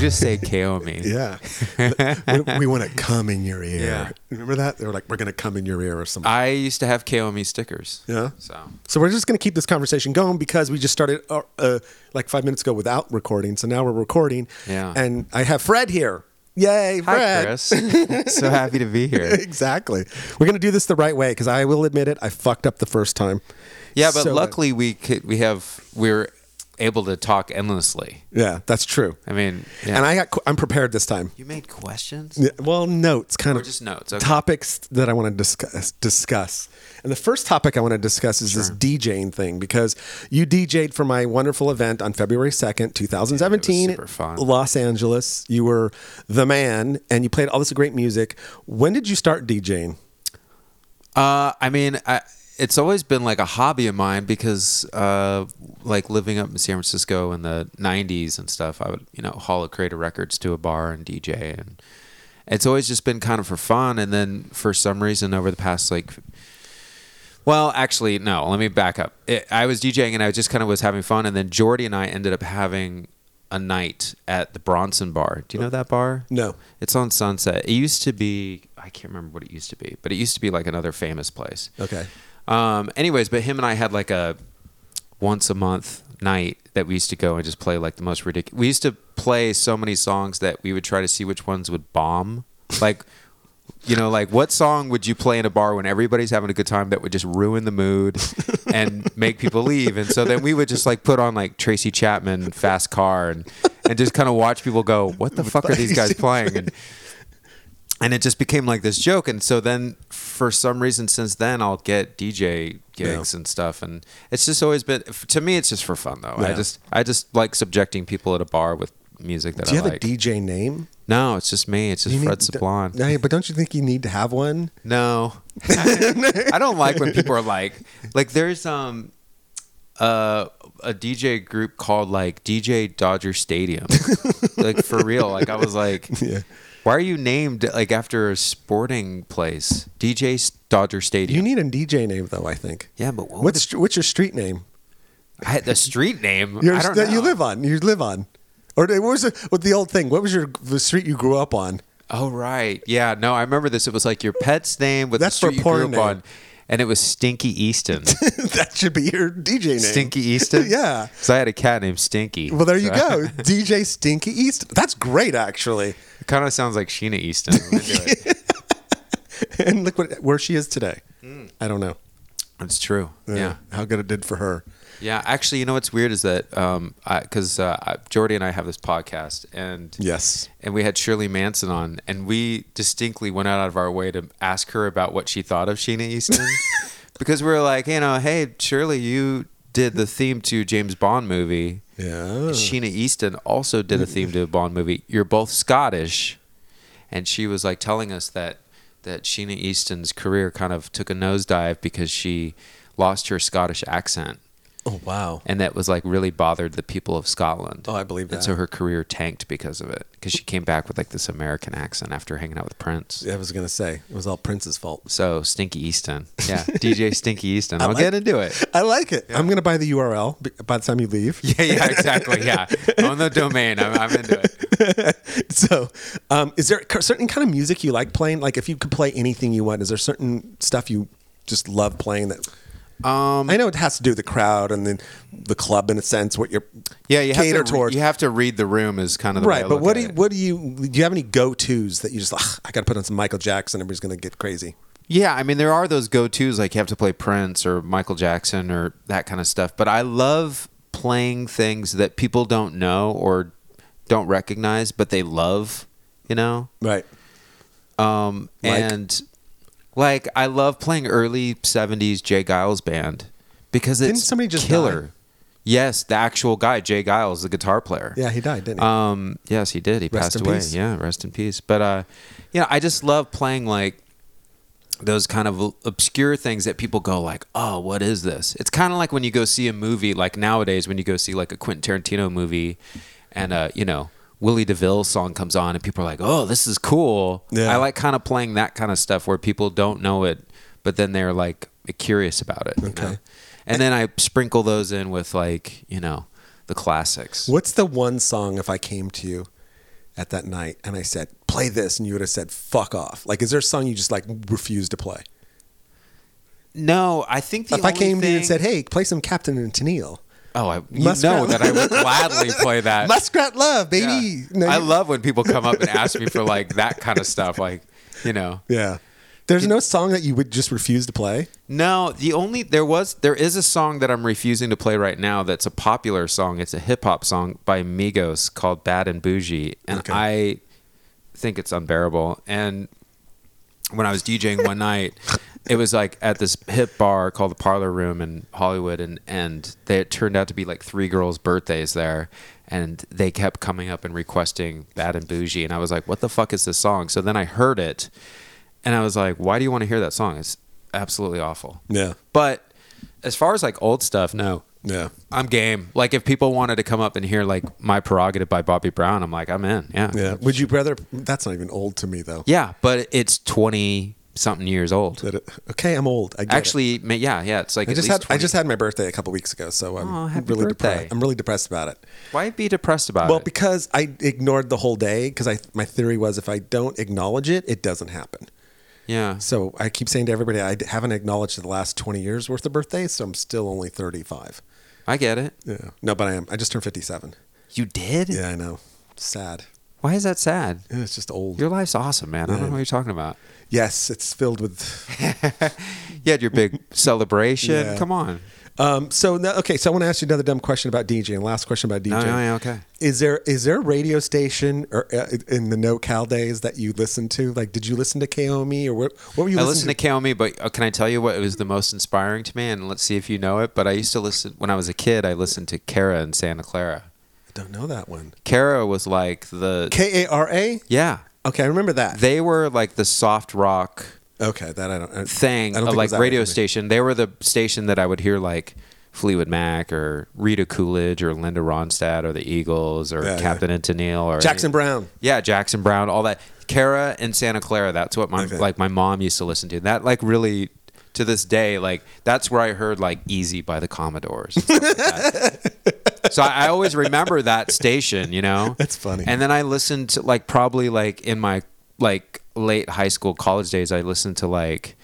just say KO me. Yeah. We want to come in your ear. Yeah. Remember that? They were like, we're going to come in your ear or something. I used to have KO me stickers. Yeah. So we're just going to keep this conversation going because we just started like 5 minutes ago without recording. So now we're recording. Yeah. And I have Fred here. Yay, Fred. Hi, Chris. So happy to be here. Exactly. We're going to do this the right way because I will admit it, I fucked up the first time. Yeah, but So, luckily we're able to talk endlessly. Yeah, that's true. I mean, yeah. And I'm prepared this time. You made questions? Yeah, well, notes, kind Or of just notes. Okay. topics that I want to discuss. And the first topic I want to discuss is this DJing thing because you DJ'd for my wonderful event on February 2nd, 2017, Yeah, it was super fun. Los Angeles. You were the man and you played all this great music. When did you start DJing? I mean, it's always been like a hobby of mine because like living up in San Francisco in the 90s and stuff, I would, haul a crate of records to a bar and DJ. And it's always just been kind of for fun. And then for some reason over the past well, actually, no, let me back up. I was DJing and I just kind of was having fun. And then Jordy and I ended up having a night at the Bronson Bar. Do you know that bar? No. It's on Sunset. It used to be, I can't remember what it used to be, but it used to be like another famous place. Okay. Anyways, but him and I had like a once a month night that we used to go and just play like the most ridiculous. We used to play so many songs that we would try to see which ones would bomb. Like, like what song would you play in a bar when everybody's having a good time that would just ruin the mood and make people leave? And so then we would just like put on like Tracy Chapman, Fast Car, and just kind of watch people go, what the fuck are these guys playing? And it just became like this joke. And so then for some reason since then, I'll get DJ gigs and stuff. And it's just always been, to me, it's just for fun though. Yeah. I just like subjecting people at a bar with music that I like. Do you have a DJ name? No, it's just me. It's just Fred Sablon. No, but don't you think you need to have one? No. I don't like when people are like there's a DJ group called like DJ Dodger Stadium. Like for real. Like I was like, Yeah. why are you named like after a sporting place? DJ Dodger Stadium. You need a DJ name though, I think. Yeah, but what's your street name? the street name? I don't know. That you live on. Or what was it with the old thing? What was the street you grew up on? Oh right. Yeah, no, I remember this. It was like your pet's name with That's the street you for grew porn up on. name. And it was Stinky Easton. That should be your DJ name. Stinky Easton? Yeah. So I had a cat named Stinky. Well, there you go. DJ Stinky Easton. That's great, actually. It kind of sounds like Sheena Easton. I'm into it. And look where she is today. I don't know. That's true. Yeah. How good it did for her. Yeah. Actually, you know what's weird is that because Jordy and I have this podcast and Yes. and we had Shirley Manson on, and we distinctly went out of our way to ask her about what she thought of Sheena Easton because we were like, hey, Shirley, you did the theme to James Bond movie. Yeah. Sheena Easton also did a theme to a Bond movie. You're both Scottish, and she was like telling us that Sheena Easton's career kind of took a nosedive because she lost her Scottish accent. Oh, wow. And that was like really bothered the people of Scotland. Oh, I believe that. And so her career tanked because of it. Because she came back with like this American accent after hanging out with Prince. I was going to say, it was all Prince's fault. So Stinky Easton. Yeah, DJ Stinky Easton. I'll like get into it. I like it. Yeah. I'm going to buy the URL by the time you leave. Yeah, exactly. Yeah. On the domain. I'm into it. So, is there a certain kind of music you like playing? Like if you could play anything you want, is there certain stuff you just love playing that... I know it has to do with the crowd and then the club in a sense. What you're cater towards. You have to read the room is kind of the right. way I But look do you have any go-tos that you just I got to put on some Michael Jackson? Everybody's going to get crazy. Yeah, I mean there are those go-tos like you have to play Prince or Michael Jackson or that kind of stuff. But I love playing things that people don't know or don't recognize, but they love. Right. And. Like, I love playing early 70s Jay Giles band because it's Didn't somebody just killer. die? Yes, the actual guy, Jay Giles, the guitar player. Yeah, he died, didn't he? Yes, he did. He Rest passed in away. peace. Yeah, rest in peace. But, I just love playing, like, those kind of obscure things that people go like, oh, what is this? It's kind of like when you go see a movie, like nowadays when you go see, like, a Quentin Tarantino movie and, Willie DeVille's song comes on and people are like, oh, this is cool. Yeah. I like kind of playing that kind of stuff where people don't know it, but then they're like curious about it. Okay. And then I sprinkle those in with like, the classics. What's the one song, If I Came to You, at that night and I said, play this, and you would have said, fuck off? Like, is there a song you just like refuse to play? No, I think If I came to you and said, hey, play some Captain and Tennille. Oh, you know that I would gladly play that. Muskrat Love, baby. Yeah. No, I love when people come up and ask me for like that kind of stuff. Like, you know. Yeah. There's no song that you would just refuse to play? No, there is a song that I'm refusing to play right now that's a popular song. It's a hip hop song by Migos called Bad and Bougie. And Okay. I think it's unbearable. And when I was DJing one night, it was like at this hip bar called the Parlor Room in Hollywood, and it turned out to be like 3 girls' birthdays there, and they kept coming up and requesting Bad and Bougie, and I was like, what the fuck is this song? So then I heard it, and I was like, why do you want to hear that song? It's absolutely awful. Yeah. But as far as like old stuff, no. Yeah. I'm game. Like if people wanted to come up and hear like My Prerogative by Bobby Brown, I'm like, I'm in. Yeah. Yeah. Would you rather? That's not even old to me, though. Yeah, but it's 20 something years old. Okay, I'm old. I get Actually, it. yeah, it's like I at just least had 20. I just had my birthday a couple weeks ago, so I'm happy really birthday. depressed. I'm really depressed about it. Why be depressed about Well, it? because I ignored the whole day because my theory was if I don't acknowledge it, it doesn't happen. Yeah. So I keep saying to everybody, I haven't acknowledged the last 20 years worth of birthdays, so I'm still only 35. I get it. Yeah. No, but I am. I just turned 57. You did? Yeah, I know. Sad. Why is that sad? Yeah, it's just old. Your life's awesome, man. I don't know what you're talking about. Yes, it's filled with. You had your big celebration. Yeah. Come on. So I want to ask you another dumb question about DJing. Last question about DJing. No, yeah, okay. Is there a radio station or in the NoCal days that you listened to? Like, did you listen to KOME or what were you I listening listened to KOME, but can I tell you what was the most inspiring to me? And let's see if you know it. But I used to listen, when I was a kid, I listened to Kara in Santa Clara. I don't know that one. Kara was like the... KARA? Yeah. Okay, I remember that. They were like the soft rock Okay, that I don't... thing I don't of think it like was that radio way for me. station. They were the station that I would hear like Fleetwood Mac or Rita Coolidge or Linda Ronstadt or the Eagles or Yeah, Captain and Tennille or Jackson Brown. Yeah, Jackson Brown, all that. Kara and Santa Clara, that's what my mom used to listen to. That like really, to this day, like that's where I heard like Easy by the Commodores. And stuff like that. So I always remember that station, you know? That's funny. And then I listened to like probably like in my like late high school, college days, I listened to like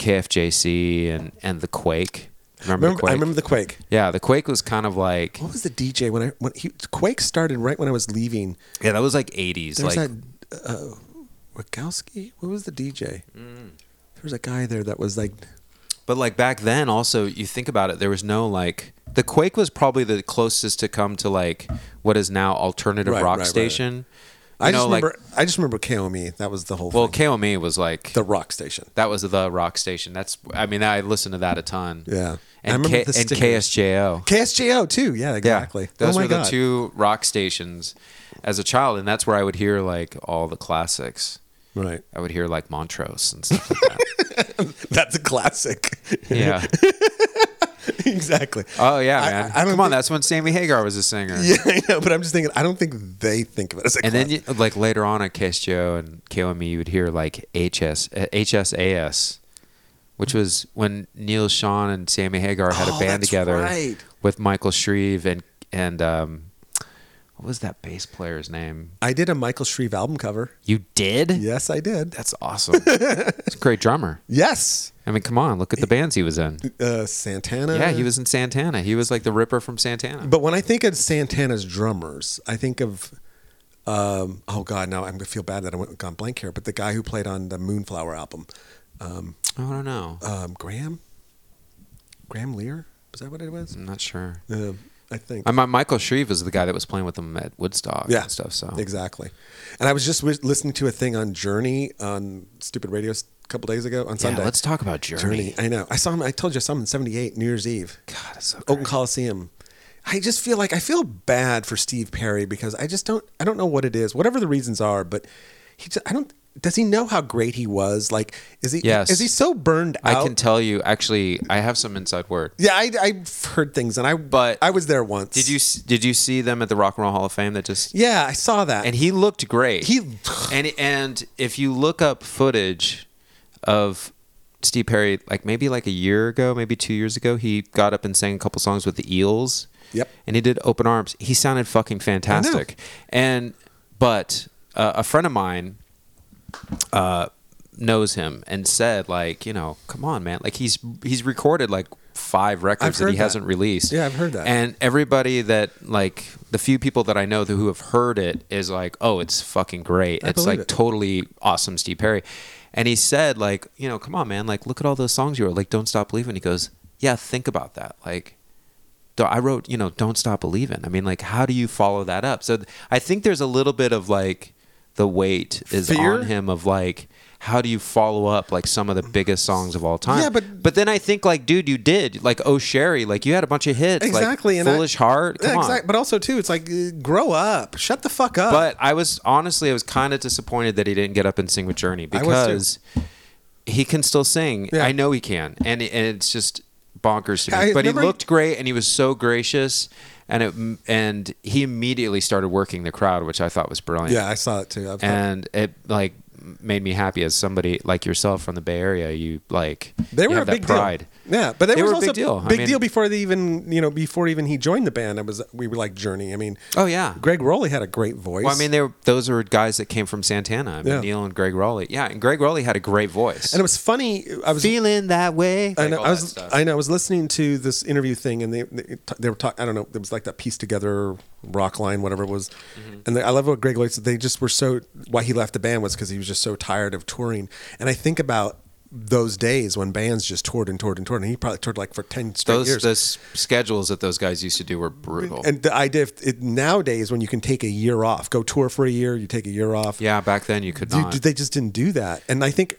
KFJC and The Quake. Remember The Quake? I remember the Quake. Yeah, The Quake was kind of like... What was the DJ when Quake started right when I was leaving? Yeah, that was like 80s. There's like that Rogowski. What was the DJ? There was a guy there that was like... But like back then also, you think about it, there was no like... The Quake was probably the closest to come to like what is now alternative rock station. I just remember KOME. That was the whole Well, thing. KOME was like... The rock station. That was the rock station. I listened to that a ton. Yeah. I And, remember the and stickers. KSJO. KSJO too. Yeah, exactly. Yeah, those oh my were the God. 2 rock stations as a child, and that's where I would hear like all the classics. Right. I would hear like Montrose and stuff like that. That's a classic. Yeah. Exactly. Oh yeah, man. I don't Come on, think- that's when Sammy Hagar was a singer. Yeah, I know, but I'm just thinking. I don't think they think of it as a And classic. then like later on at KSJO and KOME, you would hear like HSAS, which was when Neil Sean and Sammy Hagar had a band that's together right. with Michael Shreve and what was that bass player's name? I did a Michael Shreve album cover. You did? Yes, I did. That's awesome. He's a great drummer. Yes. I mean, come on, look at the bands he was in. Santana. Yeah, he was in Santana. He was like the Ripper from Santana. But when I think of Santana's drummers, I think of, oh God, now I'm gonna feel bad that I went gone blank here. But the guy who played on the Moonflower album, I don't know. Graham Lear, was that what it was? I'm not sure. I think. Michael Shreve was the guy that was playing with them at Woodstock and stuff. So exactly. And I was just listening to a thing on Journey on Stupid Radio a couple days ago on Sunday. Yeah, let's talk about Journey. I know. I saw him. I told you I saw him in '78, New Year's Eve. God, it's so great. Oakland Coliseum. I just feel like I feel bad for Steve Perry because I don't know what it is, whatever the reasons are, but does he know how great he was? Like, is he Yes. so burned out? I can tell you. Actually, I have some inside word. Yeah, I've heard things, and I was there once. Did you see them at the Rock and Roll Hall of Fame? That just Yeah, I saw that. and he looked great. He- and if you look up footage of Steve Perry, like maybe like a year ago, maybe 2 years ago, he got up and sang a couple songs with the Eels. Yep. And he did Open Arms. He sounded fucking fantastic. But a friend of mine knows him and said, like, you know, come on, man. Like, he's recorded like 5 records that he hasn't released. Yeah, I've heard that. And everybody that, like, the few people that I know who have heard it is like, oh, it's fucking great. It's like totally awesome, Steve Perry. And he said, like, you know, come on, man. Like, look at all those songs you wrote. Like, Don't Stop Believing. He goes, yeah, think about that. Like, I wrote, you know, Don't Stop Believing. I mean, like, how do you follow that up? So I think there's a little bit of, like, the weight is Fear? on him of, like, how do you follow up like some of the biggest songs of all time? Yeah, but then I think, like, dude, you did, like, Oh Sherry, like, you had a bunch of hits, exactly, like Foolish Heart. Come on. But also too, it's like grow up, shut the fuck up. But I was kind of disappointed that he didn't get up and sing with Journey because he can still sing. Yeah. I know he can, and it's just bonkers to me. But he looked great, and he was so gracious. And he immediately started working the crowd, which I thought was brilliant. Yeah, I saw it too. And it, like, made me happy as somebody like yourself from the Bay Area. You, like, they were you a have big that pride. deal. Yeah, but they were was a also big deal. Big deal before they even, you know, before even he joined the band. We were like Journey. I mean, oh yeah, Greg Rowley had a great voice. Well, I mean, those were guys that came from Santana. I mean, Neil and Greg Rowley. Yeah, and Greg Rowley had a great voice. And it was funny. I was feeling that way. I was listening to this interview thing, and they were talking. I don't know. It was like that Piece Together rock line, whatever it was. Mm-hmm. And I love what Greg Rowley said. They just were so. Why he left the band was because he was just so tired of touring. And I think about those days when bands just toured and toured and toured, and he probably toured like for 10 straight years. Those schedules that those guys used to do were brutal. And the idea nowadays, when you can take a year off, go tour for a year, you take a year off. Yeah, back then you could not. They just didn't do that. And I think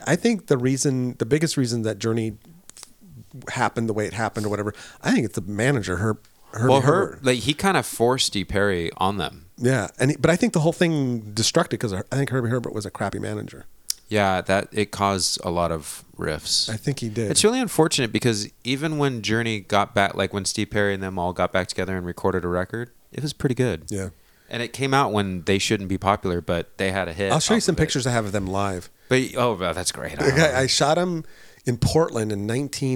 the biggest reason that Journey happened the way it happened or whatever, I think it's the manager, Herbert. Like, he kind of forced Steve Perry on them. Yeah, but I think the whole thing destructed because I think Herbie Herbert was a crappy manager. Yeah, that it caused a lot of rifts. I think he did. It's really unfortunate because even when Journey got back, like when Steve Perry and them all got back together and recorded a record, it was pretty good. Yeah. And it came out when they shouldn't be popular, but they had a hit. I'll show you some pictures I have of them live. But that's great. I shot them in Portland in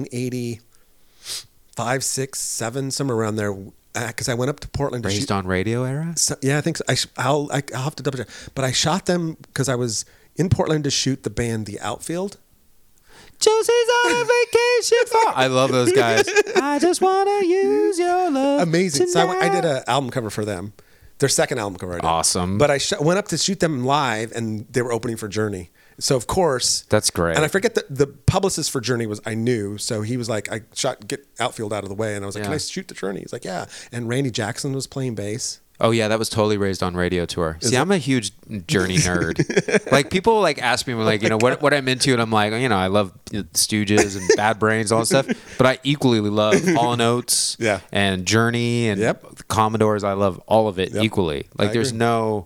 1985, 6, 7, somewhere around there. Because I went up to Portland. Raised on Radio era? Yeah, I think so. I'll have to double check. But I shot them because I was in Portland to shoot the band The Outfield. Josie's on a vacation. I love those guys. I just want to use your love. Amazing. So I did an album cover for them. Their second album cover. Awesome. But I went up to shoot them live, and they were opening for Journey. So of course, that's great. And I forget that the publicist for Journey I knew, so he was like, get Outfield out of the way, and I was like, can I shoot the Journey? He's like, yeah. And Randy Jackson was playing bass. Oh yeah, that was totally Raised on Radio tour. See, I'm a huge Journey nerd. Like, people like ask me, like, you know, what I'm into, and I'm like, you know, I love Stooges and Bad Brains, all that stuff. But I equally love Hall & Oates, and Journey, and the Commodores. I love all of it equally. Like, there's no.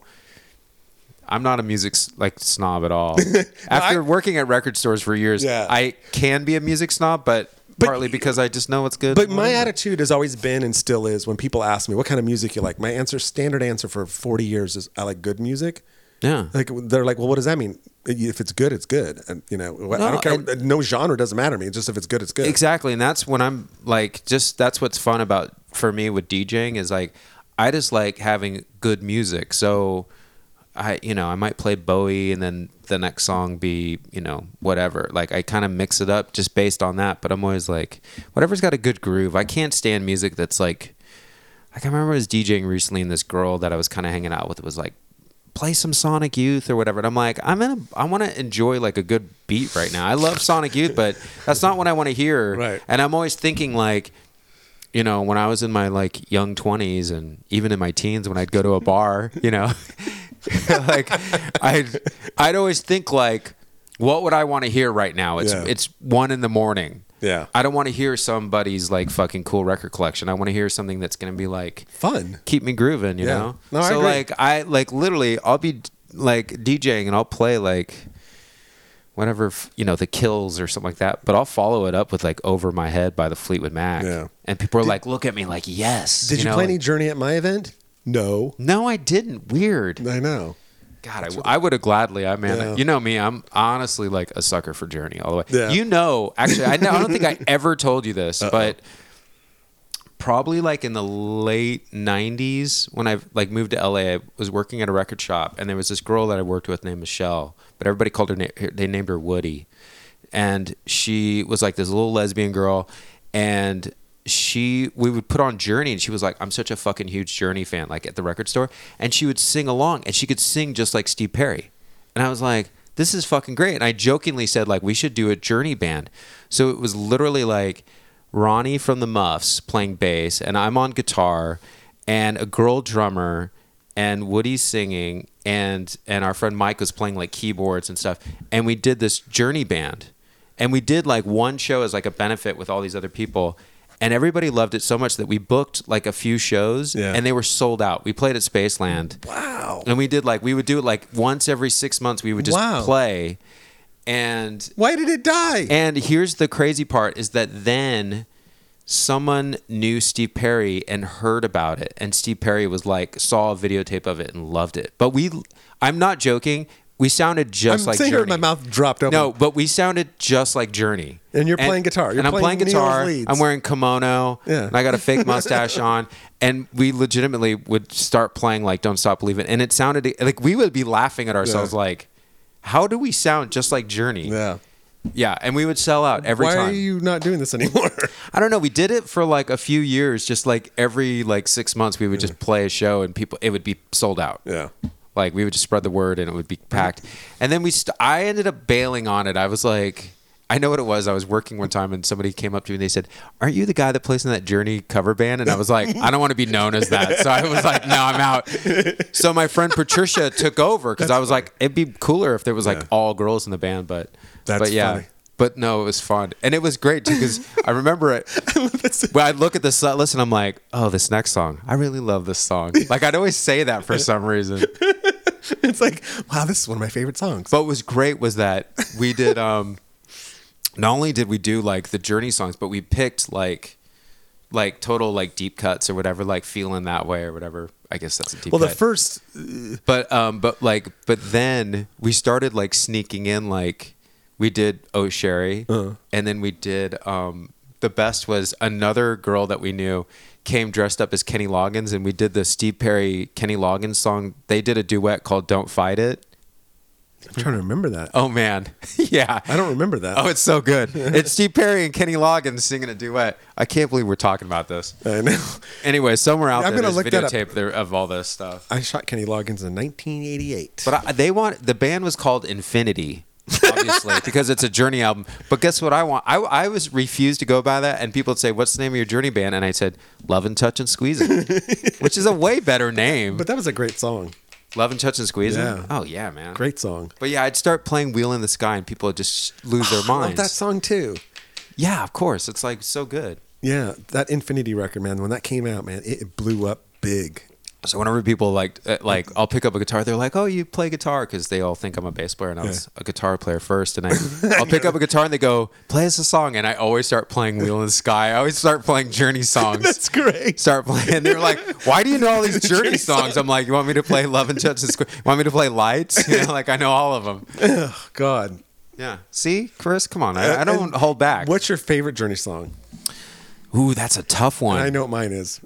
I'm not a music snob at all. After working at record stores for years, I can be a music snob, but partly because I just know what's good. But my attitude has always been and still is when people ask me what kind of music you like, my standard answer for 40 years is I like good music. Yeah. Like, they're like, well, what does that mean? If it's good, it's good. And, you know, I don't care. No genre doesn't matter to me. Just if it's good, it's good. Exactly. And that's when I'm like, that's what's fun for me with DJing is like, I just like having good music. So I might play Bowie and then the next song be, you know, whatever. Like, I kind of mix it up just based on that. But I'm always like, whatever's got a good groove. I can't stand music that's like I remember I was DJing recently and this girl that I was kind of hanging out with was like, play some Sonic Youth or whatever. And I'm like, I want to enjoy like a good beat right now. I love Sonic Youth, but that's not what I want to hear. Right. And I'm always thinking like, you know, when I was in my like young 20s and even in my teens when I'd go to a bar, you know, like I'd always think like, what would I want to hear right now? It's 1 a.m. Yeah. I don't want to hear somebody's like fucking cool record collection. I want to hear something that's going to be like fun, keep me grooving, you know? No, so I agree. literally I'll be like DJing and I'll play like whatever, you know, The Kills or something like that, but I'll follow it up with like Over My Head by the Fleetwood Mac. Yeah. And people are like, look at me like, yes. Did you play any Journey at my event? No. No, I didn't. Weird. I know. God, I would have gladly. You know me. I'm honestly like a sucker for Journey all the way. Yeah. You know, actually, I don't think I ever told you this, but probably like in the late 90s when I like moved to LA. I was working at a record shop, and there was this girl that I worked with named Michelle, but everybody called her, they named her Woody. And she was like this little lesbian girl, and we would put on Journey, and she was like, I'm such a fucking huge Journey fan, like at the record store. And she would sing along, and she could sing just like Steve Perry. And I was like, this is fucking great. And I jokingly said, like, we should do a Journey band. So it was literally like Ronnie from the Muffs playing bass, and I'm on guitar, and a girl drummer, and Woody's singing, and our friend Mike was playing like keyboards and stuff. And we did this Journey band. And we did like one show as like a benefit with all these other people. And everybody loved it so much that we booked like a few shows, and they were sold out. We played at Spaceland. Wow. And we would do it like once every 6 months. We would just play. And why did it die? And here's the crazy part is that then someone knew Steve Perry and heard about it. And Steve Perry was like, saw a videotape of it and loved it. But I'm not joking. We sounded just like Journey. My mouth dropped open. No, but we sounded just like Journey. And you're playing guitar. I'm playing guitar. I'm wearing kimono. Yeah. And I got a fake mustache on. And we legitimately would start playing like Don't Stop Believing. And it sounded like we would be laughing at ourselves like, how do we sound just like Journey? Yeah. Yeah, and we would sell out every time. Why are you not doing this anymore? I don't know. We did it for like a few years. Just like every like 6 months, we would just play a show and it would be sold out. Yeah. Like we would just spread the word and it would be packed. And then I ended up bailing on it. I was like, I know what it was. I was working one time and somebody came up to me and they said, aren't you the guy that plays in that Journey cover band? And I was like, I don't want to be known as that. So I was like, no, I'm out. So my friend Patricia took over because I was like, it'd be cooler if there was like all girls in the band. But yeah. Funny. But no, it was fun. And it was great, too, because I remember it. When I'd look at the set list and I'm like, oh, this next song. I really love this song. Like, I'd always say that for some reason. It's like, wow, this is one of my favorite songs. But what was great was that we did, not only did we do, like, the Journey songs, but we picked, like total, like, deep cuts or whatever, like, Feeling That Way or whatever. I guess that's a deep cut. Well, the first... But then we started, like, sneaking in, like... We did Oh Sherry, and then we did the best was another girl that we knew came dressed up as Kenny Loggins, and we did the Steve Perry Kenny Loggins song. They did a duet called Don't Fight It. I'm trying to remember that. Oh, man. Yeah. I don't remember that. Oh, it's so good. It's Steve Perry and Kenny Loggins singing a duet. I can't believe we're talking about this. I know. Anyway, somewhere out there's videotape of all this stuff. I shot Kenny Loggins in 1988. But the band was called Infinity. Obviously, because it's a Journey album. But guess what I want? I was refused to go by that, and people would say, what's the name of your Journey band? And I said, Love and Touch and Squeezing, which is a way better name. But that was a great song. Love and Touch and Squeezing? Yeah. Oh, yeah, man. Great song. But yeah, I'd start playing Wheel in the Sky, and people would just lose their minds. I love that song, too. Yeah, of course. It's like so good. Yeah, that Infinity record, man, when that came out, man, it blew up big. So whenever people like I'll pick up a guitar, they're like, "Oh, you play guitar?" Because they all think I'm a bass player, and I was a guitar player first. And I'll pick up a guitar, and they go, "Play us a song," and I always start playing "Wheel in the Sky." I always start playing Journey songs. That's great. Start playing. They're like, "Why do you know all these Journey songs?" I'm like, "You want me to play Love and Touch and Square? You want me to play Lights?" You know, like I know all of them. Oh, God. Yeah. See, Chris, come on. I don't hold back. What's your favorite Journey song? Ooh, that's a tough one. I know what mine is.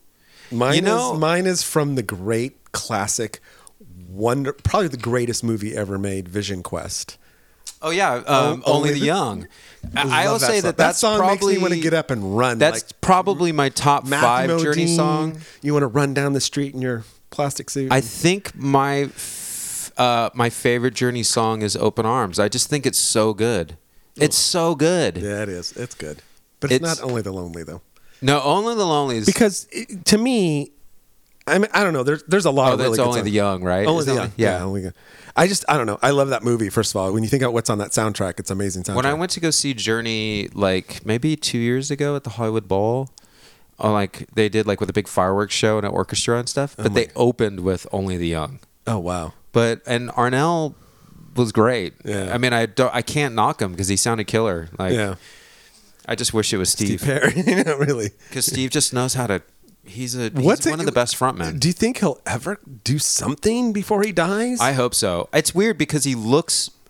Mine is from the great classic probably the greatest movie ever made, Vision Quest. Oh yeah, Only the Young. I will say that song probably, makes me want to get up and run. That's like, probably my top Macklemore 5 Journey Dean, song. You want to run down the street in your plastic suit? I think my favorite Journey song is Open Arms. I just think it's so good. It's so good. Yeah, it is. It's good. But it's not Only the Lonely, though. No, Only the Lonely is... Because, to me... I mean, I don't know. There's a lot of really good songs. Only the Young, right? Only the Young. Yeah. Only the I don't know. I love that movie, first of all. When you think about what's on that soundtrack, it's an amazing soundtrack. When I went to go see Journey, like, maybe 2 years ago at the Hollywood Bowl, like, they did, like, with a big fireworks show and an orchestra and stuff, but they opened with Only the Young. Oh, wow. And Arnell was great. Yeah. I mean, I can't knock him because he sounded killer. Like, yeah. I just wish it was Steve. Steve Perry, really. Because Steve just knows how to... He's one of the best frontmen. Do you think he'll ever do something before he dies? I hope so. It's weird because he looks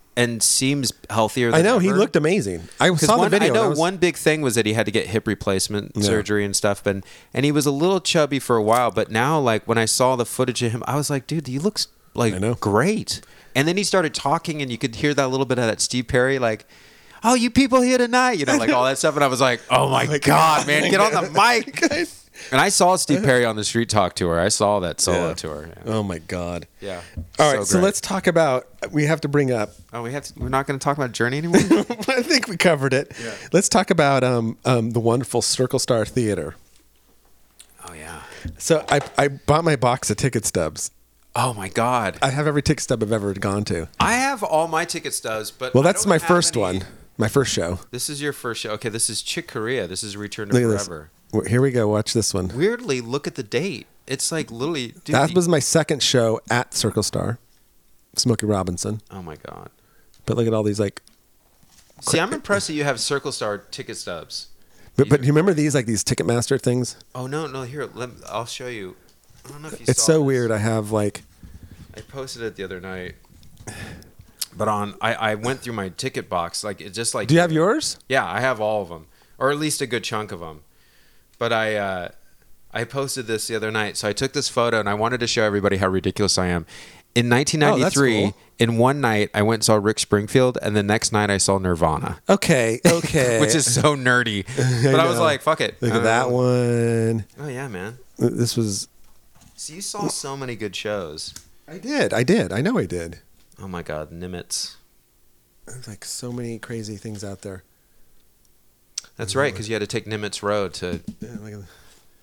and seems healthier than I know he ever. looked amazing. I saw the video. I know and I was- one big thing was that he had to get hip replacement surgery and stuff, and he was a little chubby for a while. But now, like when I saw the footage of him, I was like, dude, he looks like great. And then he started talking, and you could hear that little bit of that Steve Perry, like, "Oh, you people here tonight," you know, like all that stuff. And I was like, "Oh my god, man, get on the mic!" And I saw Steve Perry on the Street Talk tour. I saw that solo tour. Yeah. Oh my god. Yeah. All right, so great. let's talk about. We have to bring up. Oh, we're not going to talk about Journey anymore. I think we covered it. Yeah. Let's talk about the wonderful Circle Star Theater. Oh yeah. So I bought my box of ticket stubs. Oh my god. I have every ticket stub I've ever gone to. I have all my ticket stubs, but Well, I that's don't my have first any- one. My first show. This is your first show. Okay, this is Chick Corea. This is Return to Look at Forever. this. Here we go. Watch this one. Weirdly, look at the date. It's like literally. Dude, That was my second show at Circle Star. Smokey Robinson. Oh my god. But look at all these like. See, I'm impressed that you have Circle Star ticket stubs. But you remember these like these Ticketmaster things? Oh no. Here, I'll show you. I don't know if you. It's saw so this. weird. I have like. I posted it the other night. But I went through my ticket box, like it just like. Do you have yours? Yeah, I have all of them, or at least a good chunk of them. But I posted this the other night, so I took this photo and I wanted to show everybody how ridiculous I am. In 1993, cool. in one night, I went and saw Rick Springfield, and the next night I saw Nirvana, Okay. which is so nerdy. But I was know. like, "Fuck it." Look at that one. Oh yeah, man. This was. So you saw so many good shows. I did. I know I did. Oh my God, Nimitz. There's like so many crazy things out there. That's right, because you had to take Nimitz Road to. Yeah, look at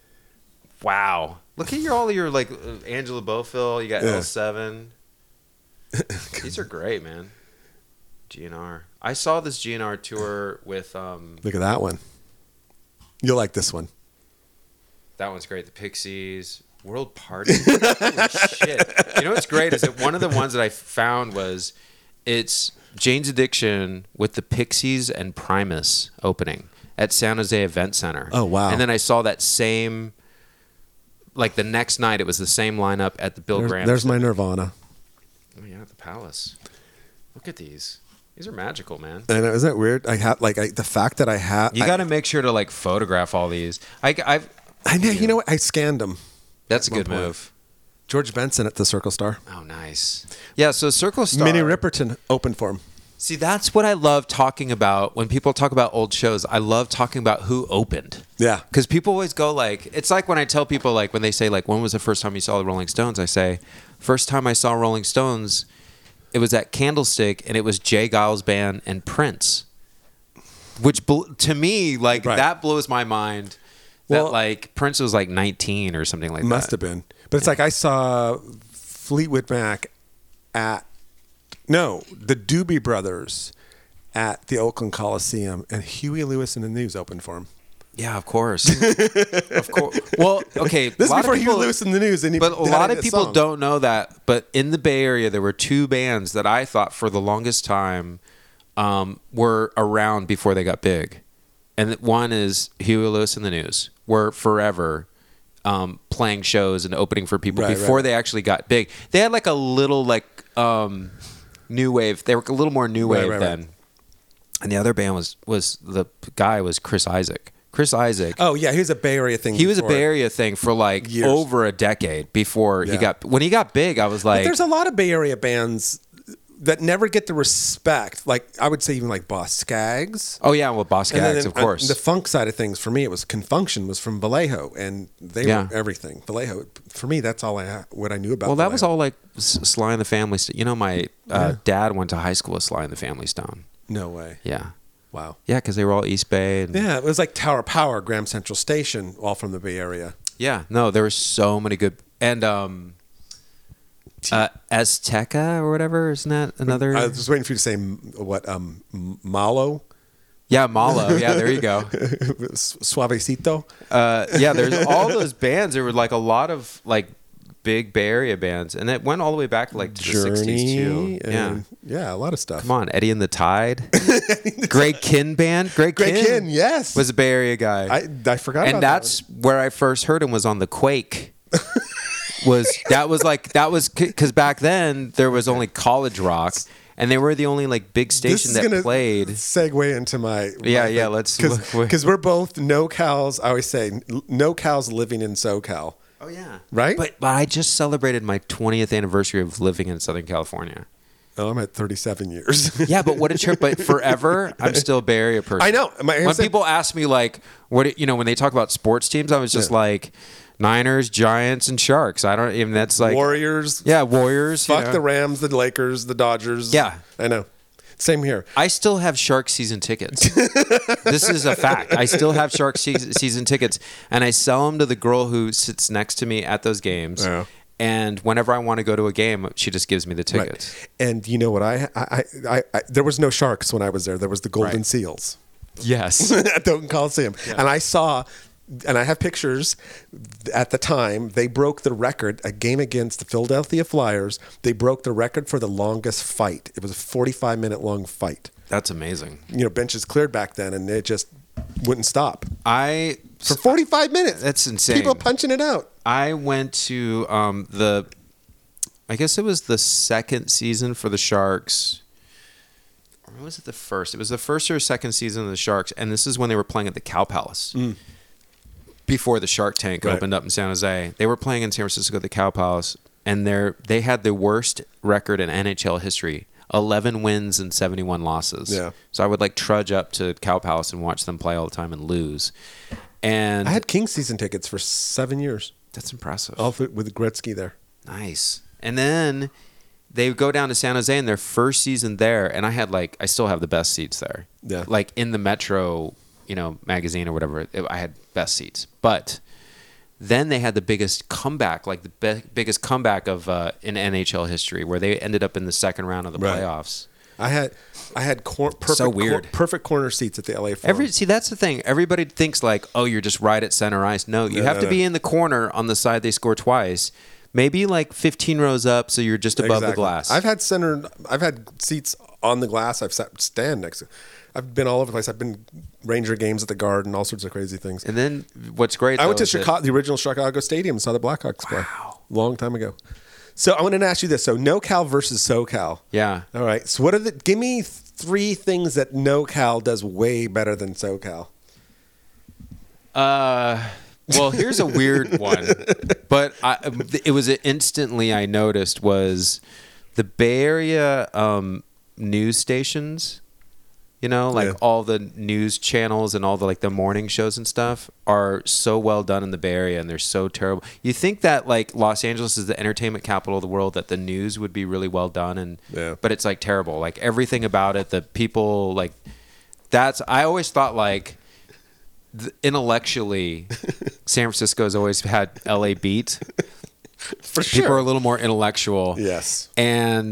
Wow. Look at all your like Angela Bofill. You got Yeah. L7. These are great, man. GNR. I saw this GNR tour with Look at that one. You'll like this one. that one's great. The Pixies, World Party. Holy shit. You know what's great is that one of the ones that I found was it's Jane's Addiction with the Pixies and Primus opening at San Jose Event Center. Oh, wow. And then I saw that same like the next night it was the same lineup at the Bill Graham. There's my Nirvana. Oh yeah, the Palace. Look at these. These are magical, man. And isn't that weird? I have like the fact that I have. You got to make sure to like photograph all these. I've I know. You know what? I scanned them. that's a One good point. move. George Benson at the Circle Star. Oh, nice. Yeah, so Circle Star. Minnie Riperton opened for him. See, that's what I love talking about when people talk about old shows. I love talking about who opened. Yeah. Because people always go like, it's like when I tell people like when they say like, when was the first time you saw the Rolling Stones? I say, first time I saw Rolling Stones, it was at Candlestick and it was Jay Giles Band and Prince. Which to me, like Right. that blows my mind. That Well- like Prince was like 19 or something like that. Must have been. But it's like I saw Fleetwood Mac at the Doobie Brothers at the Oakland Coliseum, and Huey Lewis and the News opened for him. Yeah, of course. Of course. Well, okay. This is a lot of before people- Huey Lewis and the News, and he But a had lot of a people song. don't know that. But in the Bay Area, there were two bands that I thought for the longest time were around before they got big. And one is Huey Lewis and the News, were forever playing shows and opening for people Right, before right. they actually got big. They had like a little like new wave. They were a little more new wave right, then. right. And the other band was the guy was Chris Isaac. Chris Isaac. Oh yeah, he was a Bay Area thing. He was a before. Bay Area thing for like Years. over a decade before he Yeah. got. When he got big, I was But like, there's a lot of Bay Area bands that never get the respect. Like I would say, even like Boss Skaggs. "Oh yeah, well, Boss And then Skaggs, of course." The funk side of things for me, it was Confunction was from Vallejo, and they Yeah. were everything. Vallejo for me, that's all what I knew about. well, that was Vallejo. all like Sly and the Family. You know, my dad went to high school with Sly and the Family Stone. No way. Yeah, Wow. yeah, because they were all East Bay. And, Yeah, it was like Tower Power, Graham Central Station, all from the Bay Area. yeah. No, there were so many good and Azteca or whatever. Isn't that another? I was just waiting for you to say what Malo, Yeah, Malo. Yeah, there you go. Suavecito. Yeah, there's all those bands. There were like a lot of like big Bay Area bands, and it went all the way back like to the 60s too. Yeah. and yeah, a lot of stuff. Come on, Eddie and the Tide. Greg Kinn band. Greg Kinn, yes. was a Bay Area guy. I forgot about and that's where I first heard him was on the Quake. that was because back then there was only college rock, and they were the only like big station that played. Segue into my let's because we're both NoCals. I always say NoCals living in SoCal. Oh yeah, right. But I just celebrated my 20th anniversary of living in Southern California. Oh, I'm at 37 years. Yeah, but what a trip! But forever, I'm still a Bay Area person. I know. When people ask me like, what when they talk about sports teams, I was just like, Niners, Giants, and Sharks. I don't even. That's like Warriors. Yeah, Warriors. Fuck the Rams, the Lakers, the Dodgers. Yeah, I know. Same here. I still have Shark season tickets. This is a fact. I still have Shark season tickets, and I sell them to the girl who sits next to me at those games. Yeah. And whenever I want to go to a game, she just gives me the tickets. Right. And you know what? I there was no Sharks when I was there. There was the Golden Seals. Yes. At Doak Coliseum. Yeah. And I saw, and I have pictures, at the time, they broke the record, a game against the Philadelphia Flyers. They broke the record for the longest fight. It was a 45-minute long fight. That's amazing. Benches cleared back then, and it just wouldn't stop. For 45 minutes. That's insane. People punching it out. I went to I guess it was the second season for the Sharks. Or was it the first? It was the first or second season of the Sharks, and this is when they were playing at the Cow Palace. Before the Shark Tank opened up in San Jose. They were playing in San Francisco at the Cow Palace, and they had the worst record in NHL history. 11 wins and 71 losses. Yeah. So I would like trudge up to Cow Palace and watch them play all the time and lose. And I had Kings season tickets for 7 years. That's impressive. All with Gretzky there. Nice. And then they go down to San Jose in their first season there, and I still have the best seats there. Yeah. Like in the Metro, magazine or whatever, I had best seats. But then they had the biggest comeback, like the biggest comeback of in NHL history, where they ended up in the second round of the playoffs. I had perfect corner seats at the LA Forum. See, that's the thing. Everybody thinks like, oh, you're just right at center ice. No, you have to be in the corner on the side they score twice. Maybe like 15 rows up, so you're just above the glass. I've had seats on the glass. I've stand next to. I've been all over the place. I've been Ranger games at the Garden, all sorts of crazy things. And then what's great? I went to Chicago, the original Chicago Stadium, saw the Blackhawks play. Wow, long time ago. So I wanted to ask you this: so NoCal versus SoCal. Yeah. All right. So give me 3 things that NoCal does way better than SoCal. Well, here's a weird one, but it was instantly I noticed was the Bay Area news stations. All the news channels and all the the morning shows and stuff are so well done in the Bay Area, and they're so terrible. You think that Los Angeles is the entertainment capital of the world, that the news would be really well done, but it's terrible. Everything about it, the people I always thought intellectually, San Francisco's always had LA beat. For sure, people are a little more intellectual. Yes, and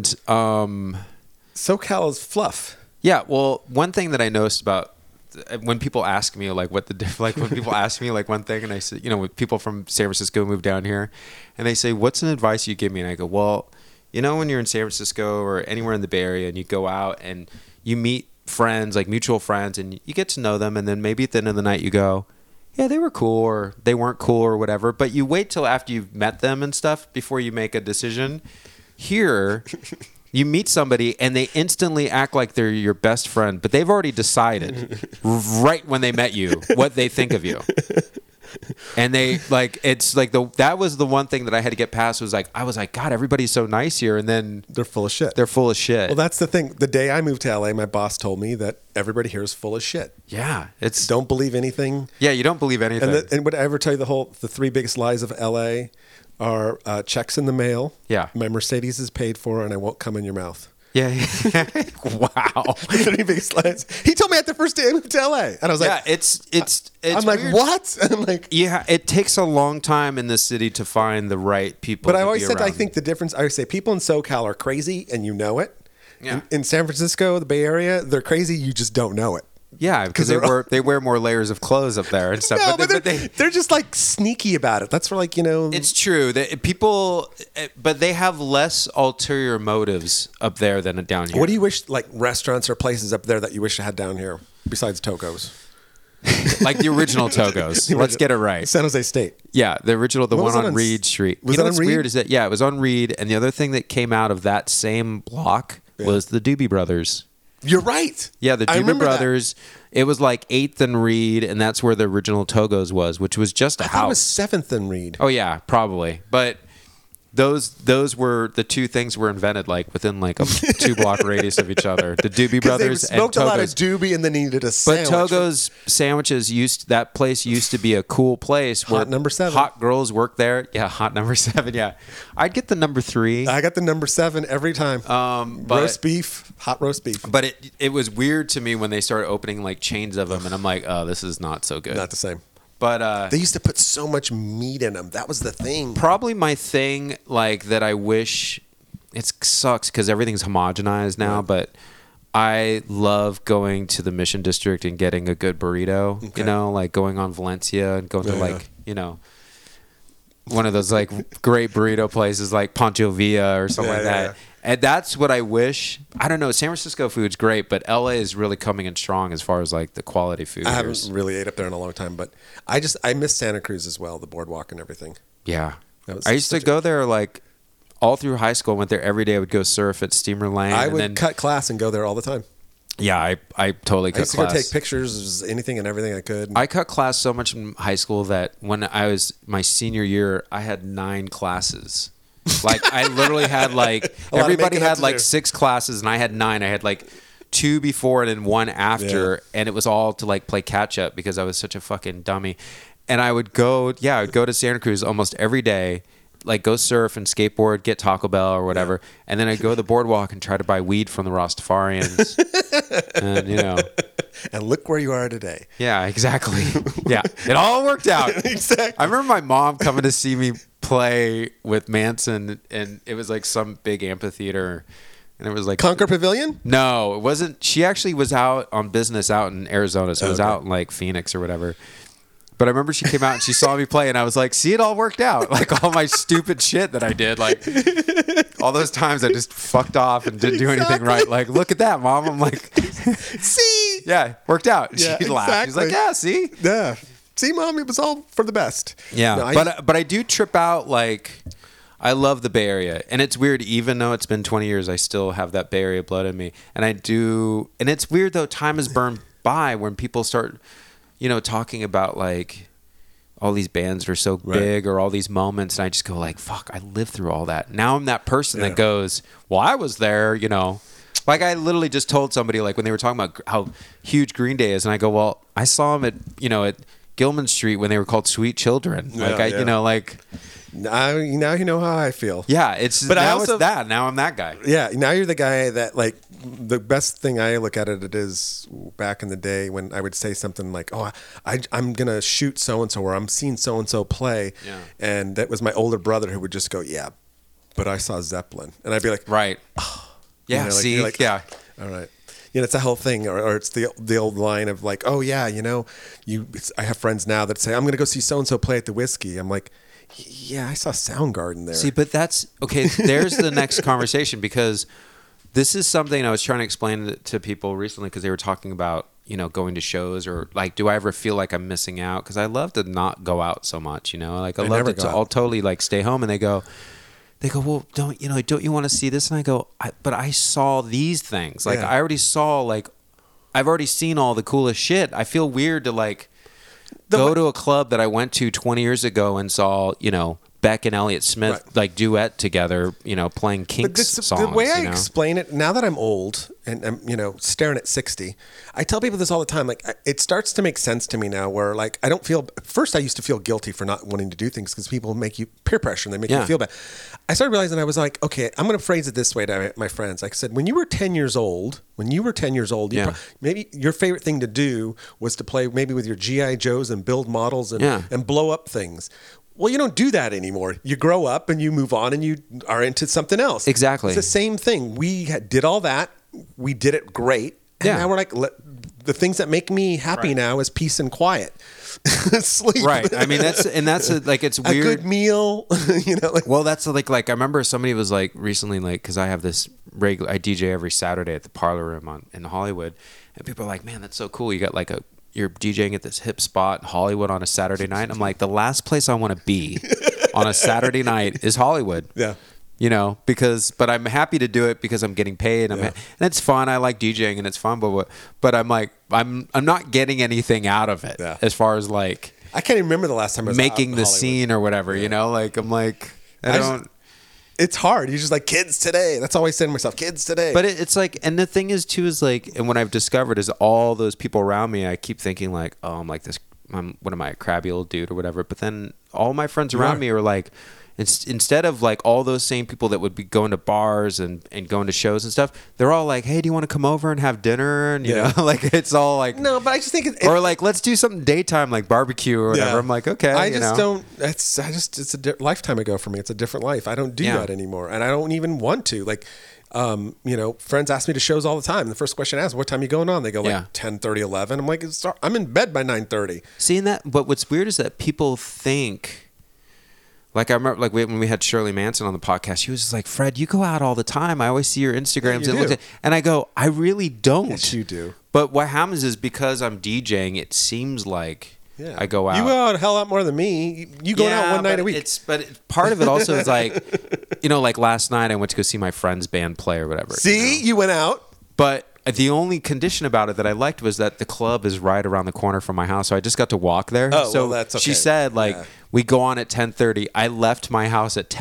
SoCal is fluff. Yeah, well, one thing that I noticed about when people ask me when people ask me one thing, and I say, when people from San Francisco move down here, and they say, "What's an advice you give me?" And I go, "Well, when you're in San Francisco or anywhere in the Bay Area, and you go out and you meet friends, mutual friends, and you get to know them, and then maybe at the end of the night you go, yeah, they were cool or they weren't cool or whatever, but you wait till after you've met them and stuff before you make a decision. Here." You meet somebody and they instantly act like they're your best friend, but they've already decided right when they met you what they think of you. And they that was the one thing that I had to get past was I was like, God, everybody's so nice here, and then they're full of shit. They're full of shit. Well, that's the thing. The day I moved to LA, my boss told me that everybody here is full of shit. Yeah, don't believe anything. Yeah, you don't believe anything. And would I ever tell you the 3 biggest lies of LA are checks in the mail. Yeah, my Mercedes is paid for, and I won't come in your mouth. Yeah. Wow. 3 biggest lies. He told me at the first day I moved to LA, and I was like, "Yeah, it's." I'm like, weird. "What?" I'm like, "Yeah, it takes a long time in this city to find the right people." But I always said, I think the difference. I always say, people in SoCal are crazy, and you know it. Yeah. In San Francisco, the Bay Area, they're crazy. You just don't know it. Yeah, because they wear more layers of clothes up there and stuff. No, but they're just sneaky about it. That's for It's true that people, but they have less ulterior motives up there than down here. What do you wish restaurants or places up there that you wish I had down here besides Togo's? The original Togo's. Let's get it right. San Jose State. Yeah, the original, the one on Reed Street. Was that on Reed? Weird is that it was on Reed, and the other thing that came out of that same block was the Doobie Brothers. You're right. Yeah, the I Doobie remember Brothers. It was like 8th and Reed, and that's where the original Togo's was, which was just a I thought it was house. 7th and Reed. Oh yeah, probably. But those were the two things were invented like within like a 2-block radius of each other. The Doobie Brothers they and smoked a lot of Togo's. doobie and then needed a But sandwich. Togo's sandwiches that place used to be a cool place. Hot number 7. Hot girls worked there. Yeah, hot number 7. Yeah, I'd get the number 3. I got the number 7 every time. But roast beef, hot roast beef. but it was weird to me when they started opening like chains of them, and I'm like, oh, this is not so good. Not the same. But They used to put so much meat in them. That was the thing. probably my thing like that I wish it sucks because everything's homogenized now, but I love going to the Mission District and getting a good burrito. Okay. You know, like going on Valencia and going to Yeah. like, you know, one of those like great burrito places like Pancho Villa or something Yeah, like yeah, that. And that's what I wish. I don't know. San Francisco food's great, but LA is really coming in strong as far as like the quality food. I here haven't is. really ate up there in a long time, but I miss Santa Cruz as well, the boardwalk and everything. Yeah. That was I used to such a- go there like all through high school. Went there every day. I would go surf at Steamer Lane. I and would then, cut class and go there all the time. Yeah, I totally I cut used to class. go take pictures, anything and everything I could. I cut class so much in high school that when I was my senior year, I had 9 classes. Like I literally had like A lot of everybody making up had to like do. 6 classes and I had 9. I had like 2 before and then 1 after, and it was all to like play catch up because I was such a fucking dummy. And I would go to Santa Cruz almost every day, like go surf and skateboard, get Taco Bell or whatever, and then I'd go to the boardwalk and try to buy weed from the Rastafarians. And you know, and look where you are today. yeah, exactly. Yeah, it all worked out. Exactly. I remember my mom coming to see me play with Manson, and it was like some big amphitheater, and it was like Conquer Pavilion? no, it wasn't. She actually was out on business out in Arizona, so it was Okay. out in like Phoenix or whatever. But I remember she came out and she saw me play, and I was like, "See, it all worked out." Like all my stupid shit that I did, like all those times I just fucked off and didn't do anything right. Like, look at that, Mom. I'm like, See? yeah, worked out. Yeah, She laughed. She's like, exactly. "Yeah, see." Yeah. See, Mom, it was all for the best. Yeah, No, but I do trip out. Like, I love the Bay Area, and it's weird. Even though it's been 20 years, I still have that Bay Area blood in me, and I do. And it's weird though. Time has burned by when people start, you know, talking about like all these bands are so Right. big or all these moments, and I just go like, "Fuck, I lived through all that." Now I'm that person Yeah. that goes, "Well, I was there," you know. Like I literally just told somebody like when they were talking about how huge Green Day is, and I go, "Well, I saw them at Gilman Street when they were called Sweet Children." Like Yeah, yeah. you know, like now you know how I feel. yeah, it's But I now also- it's that. Now I'm that guy. Yeah, now you're the guy that like the best thing I look at it is back in the day when I would say something like, "Oh, I'm gonna shoot so and so," or "I'm seeing so and so play," Yeah. and that was my older brother who would just go, "Yeah, but I saw Zeppelin," and I'd be like, Right. Yeah. you know, like, see. you're like, yeah. all right." You know, it's that whole thing, or it's the old line of like, "Oh yeah, you know, I have friends now that say I'm gonna go see so and so play at the Whiskey." I'm like, "Yeah, I saw Soundgarden there." See, but that's okay. There's the next conversation because this is something I was trying to explain to people recently because they were talking about going to shows or like, do I ever feel like I'm missing out? Because I love to not go out so much. Like I love never to go out. I'll totally like stay home, and they go, well, don't you want to see this? And I go, but I saw these things. Like Yeah. I already saw I've already seen all the coolest shit. I feel weird to like go to a club that I went to 20 years ago and saw, Beck and Elliott Smith Right. like duet together, playing Kinks songs. the way I explain it now that I'm old and I'm staring at 60, I tell people this all the time. Like it starts to make sense to me now. Where like I don't feel. First, I used to feel guilty for not wanting to do things because people make you peer pressure and they make you Yeah. feel bad. I started realizing I was like, okay, I'm going to phrase it this way to my friends. Like I said, when you were 10 years old, Yeah. maybe your favorite thing to do was to play maybe with your GI Joes and build models and Yeah. and blow up things. Well, you don't do that anymore. You grow up and you move on and you are into something else. Exactly. It's the same thing. We did all that. We did it great. And Yeah. now we're like, the things that make me happy now is peace and quiet. Sleep. Right. I mean, it's a weird. good meal. Like, Well, that's like I remember somebody was like recently, like, because I have this I DJ every Saturday at the Parlor Room in Hollywood, and people are like, "Man, that's so cool! You got you're DJing at this hip spot in Hollywood on a Saturday night." I'm like, the last place I want to be on a Saturday night is Hollywood. Yeah. you know, but I'm happy to do it because I'm getting paid. And it's fun. I like DJing and it's fun, but I'm like, I'm not getting anything out of it as far as like, I can't even remember the last time I was making out the in Hollywood. scene or whatever, you know, like I'm like, I don't. It's hard. You're just like, kids today. That's all I say to myself, kids today. But it's like, and the thing is too, is like, and what I've discovered is all those people around me, I keep thinking like, oh, I'm like this, what am I, a crabby old dude or whatever. But then all my friends around me are like, instead of like all those same people that would be going to bars and going to shows and stuff, they're all like, hey, do you want to come over and have dinner? And you know, like it's all like, no, but I just think or like, let's do something daytime, like barbecue or whatever. I'm like, okay, I just don't. It's a lifetime ago for me. It's a different life. I don't do that anymore, and I don't even want to. Like, you know, friends ask me to shows all the time. The first question I ask, what time are you going on? They go like 10:30, 11. I'm like, I'm in bed by 9:30. Seeing that, but what's weird is that people think. Like I remember, like when we had Shirley Manson on the podcast, she was just like, "Fred, you go out all the time. I always see your Instagrams and I go, I really don't. Yes, you do. But what happens is because I'm DJing, it seems like I go out. You go out a hell lot more than me. You go out one night a week. But part of it also is like, you know, like last night I went to go see my friend's band play or whatever. See, you went out, but. The only condition about it that I liked was that the club is right around the corner from my house, so I just got to walk there. Oh, so well, that's okay. She said, like, we go on at 10:30. I left my house at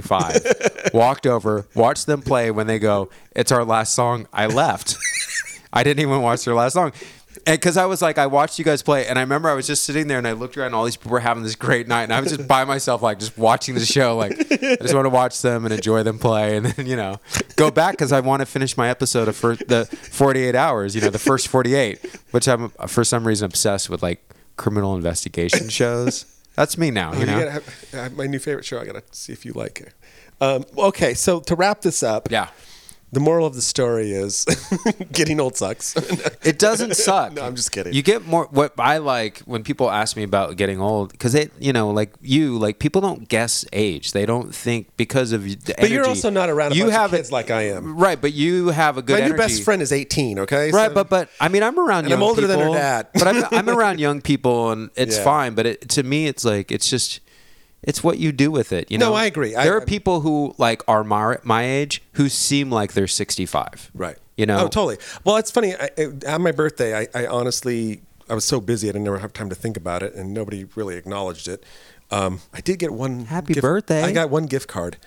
10:25, walked over, watched them play. When they go, it's our last song, I left. I didn't even watch their last song. Because I was like, I watched you guys play, and I remember I was just sitting there, and I looked around, and all these people were having this great night, and I was just by myself, like, just watching the show. Like, I just want to watch them and enjoy them play, and then, you know, go back because I want to finish my episode of the 48 hours, you know, the first 48, which I'm, for some reason, obsessed with, like, criminal investigation shows. That's me now, you know? You have my new favorite show. I got to see if you like it. Okay, so to wrap this up. Yeah. The moral of the story is getting old sucks. It doesn't suck. No, I'm just kidding. You get more. What I like when people ask me about getting old, because they, you know, like people don't guess age. They don't think because of the energy. But you're also not around a bunch of kids like I am. Right, but you have a good energy. My new best friend is 18, okay? Right, so, but I mean, I'm around young people. I'm older than her dad. But I'm around young people, and it's fine. But to me, it's like, it's just... It's what you do with it, you know. No, I agree. There are people who like are my age who seem like they're 65. Right. You know. Oh, totally. Well, it's funny. On my birthday, I honestly, I was so busy I didn't ever have time to think about it, and nobody really acknowledged it. I did get one. Happy birthday! I got one gift card.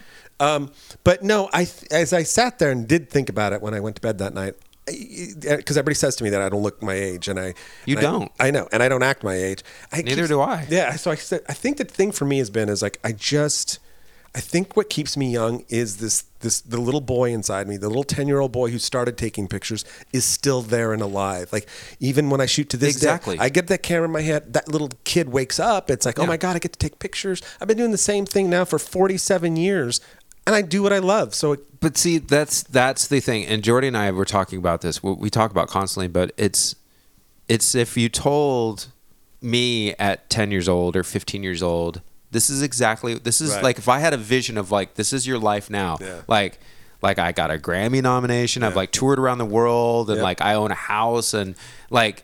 But no, as I sat there and did think about it when I went to bed that night. Because everybody says to me that I don't look my age, and I don't. I know, and I don't act my age. Neither do I. Yeah, so I said, I think the thing for me has been is like I think what keeps me young is the little boy inside me, the little 10-year-old boy who started taking pictures is still there and alive. Like even when I shoot to this day, I get that camera in my head. That little kid wakes up. It's like, oh my God, I get to take pictures. I've been doing the same thing now for 47 years. And I do what I love. But see, that's the thing. And Jordy and I were talking about this. We talk about constantly, but it's if you told me at 10 years old or 15 years old, this is right. Like if I had a vision of like, this is your life now. Yeah. Like I got a Grammy nomination. I've like toured around the world and like I own a house and like,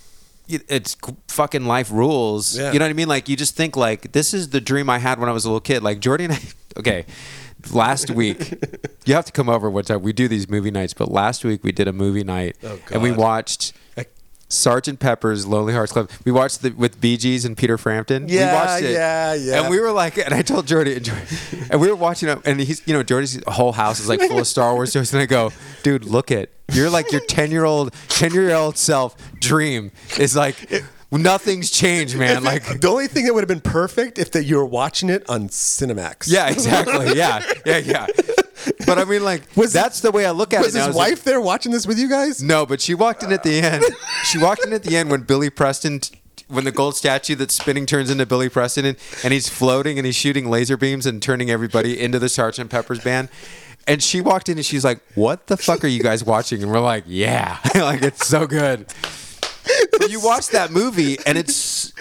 it's fucking life rules. Yeah. You know what I mean? Like you just think like, this is the dream I had when I was a little kid. Like Jordy and I, okay. Last week, you have to come over one time. We do these movie nights, but last week we did a movie night, and we watched Sgt. Pepper's Lonely Hearts Club. We watched with Bee Gees and Peter Frampton. Yeah, we watched it, yeah. And we were like, and I told Jordy, and we were watching it, and he's, you know, Jordy's whole house is like full of Star Wars jokes, and I go, dude, look at you're like your 10-year-old self dream is like. Nothing's changed, man. Like the only thing that would have been perfect if that you were watching it on Cinemax. Yeah, exactly. Yeah. But I mean, like, that's the way I look at it. Was his wife there watching this with you guys? No, but she walked in at the end. She walked in at the end when Billy Preston, when the gold statue that's spinning turns into Billy Preston, and he's floating and he's shooting laser beams and turning everybody into the Sgt. Pepper's band. And she walked in and she's like, "What the fuck are you guys watching?" And we're like, "Yeah, like it's so good." But you watch that movie and it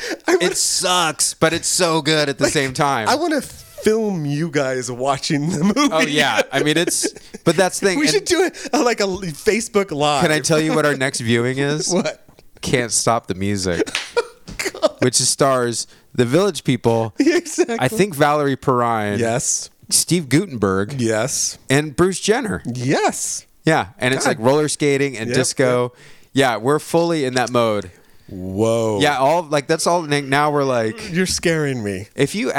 sucks, but it's so good at the same time. I want to film you guys watching the movie. Oh yeah, I mean but that's the thing. We should do it like a Facebook Live. Can I tell you what our next viewing is? What? Can't Stop the Music, which stars the Village People. Exactly. I think Valerie Perrine. Yes. Steve Guttenberg, Yes. and Bruce Jenner. Yes. Yeah, and it's God. like roller skating and Yep, disco. Yeah, we're fully in that mode. Whoa. Yeah, all like that's all. Now we're like, You're scaring me. if you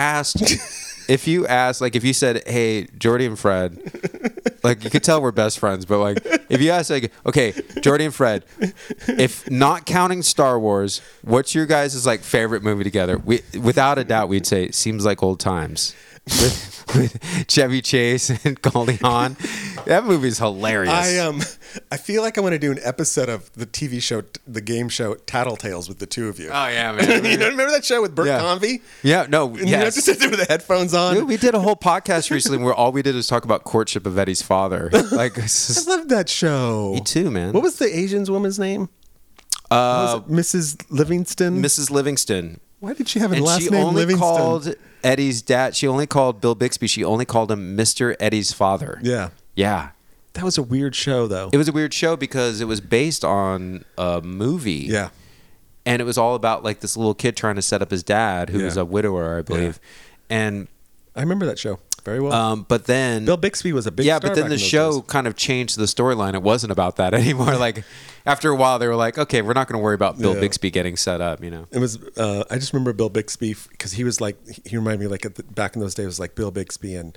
said, "Hey, Jordy and Fred," like you could tell we're best friends, but like if you asked, like, "Okay, Jordy and Fred, if not counting Star Wars, what's your guys' like favorite movie together?" Without a doubt, we'd say "Seems Like Old Times" with Chevy Chase and Goldie Hawn. That movie's hilarious. I feel like I want to do an episode of the TV show, the game show Tattletales with the two of you. Oh yeah, man. You know, remember that show with Bert Yeah. Convey? Yeah, no, And you have to yes. sit there with the headphones on. Dude, we did a whole podcast recently where all we did was talk about courtship of Eddie's father. Like, it's I just, love that show. me too, man. What was the Asian woman's name? Was it Mrs. Livingston? Mrs. Livingston. Why did she have a And last she name only Livingston? called Eddie's dad. She only called Bill Bixby. She only called him Mr. Eddie's father. Yeah. Yeah. That was a weird show, though. It was a weird show because it was based on a movie. Yeah. And it was all about like this little kid trying to set up his dad, who Yeah. was a widower, I believe. And I remember that show very well. but then Bill Bixby was a big yeah, star but then back the in those show days. kind of changed the storyline. It wasn't about that anymore. Like after a while, they were like, okay, we're not going to worry about Bill Yeah. Bixby getting set up. You know. It was. I just remember Bill Bixby because he was like he reminded me like back in those days it was like Bill Bixby and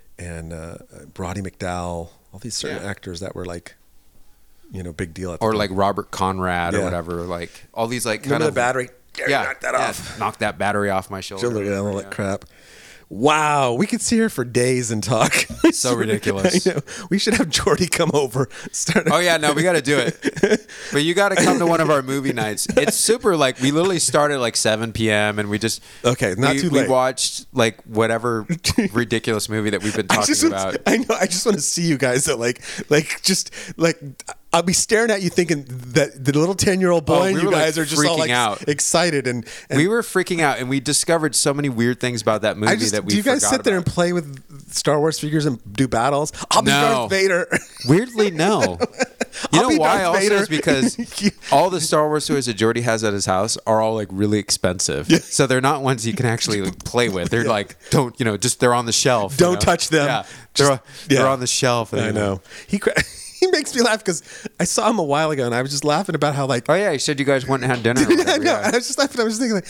Roddy McDowell, all these certain Yeah. actors that were like, you know, big deal at the Or time. like Robert Conrad or Yeah. whatever. Like all these like kind Remember of the battery? Yeah, knock that yeah, off. knock that battery off my shoulder. Children and all that Yeah. crap. Wow, we could sit here for days and talk. So ridiculous. I know. We should have Jordy come over. Start. Oh yeah, no, we got to do it. But you got to come to one of our movie nights. It's super. Like we literally started at like 7 p.m. and we just Okay, not too late. We watched like whatever ridiculous movie that we've been talking about. I know. I just want to see you guys that just I'll be staring at you thinking that the little 10-year-old boy Oh, and we you were, like, guys are just all freaking like out. excited and We were freaking out, and we discovered so many weird things about that movie that we do you guys forgot sit there about. and play with Star Wars figures and do battles? I'll be No. Darth Vader. Weirdly, no. You I'll know be why? Darth Also, Vader. is because all the Star Wars toys that Jordy has at his house are all like really expensive. Yeah. So they're not ones you can actually like, play with. They're like, don't just they're on the shelf. Don't you know? touch them. Yeah, Just- they're yeah. on the shelf. I know. He makes me laugh because I saw him a while ago and I was just laughing about how like Oh yeah, you said you guys went and had dinner. Or I whatever, know. yeah. I was just laughing. I was thinking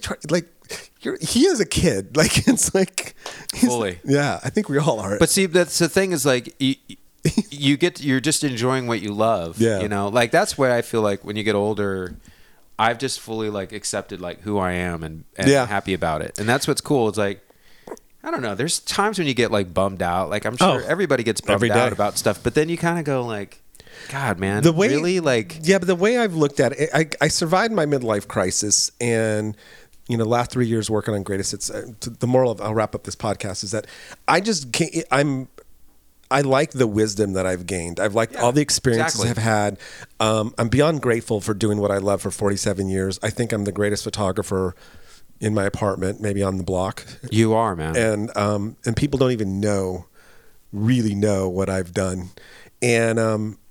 he is a kid. Like it's like he's- Fully. Yeah, I think we all are. But see, that's the thing is like you're just enjoying what you love. Yeah. You know, like that's where I feel like when you get older, I've just fully like accepted like who I am and Yeah. happy about it. And that's what's cool. It's like I don't know. There's times when you get like bummed out. Like I'm sure everybody gets bummed every day. out about stuff, but then you kind of go like, God, man, The way- really like. Yeah, but the way I've looked at it, I survived my midlife crisis, and last 3 years working on Greatest Hits. The moral of I'll wrap up this podcast is that I just can't. I like the wisdom that I've gained. I've liked all the experiences exactly. I've had. I'm beyond grateful for doing what I love for 47 years. I think I'm the greatest photographer in my apartment, maybe on the block. You are, man. And people don't even really know what I've done. And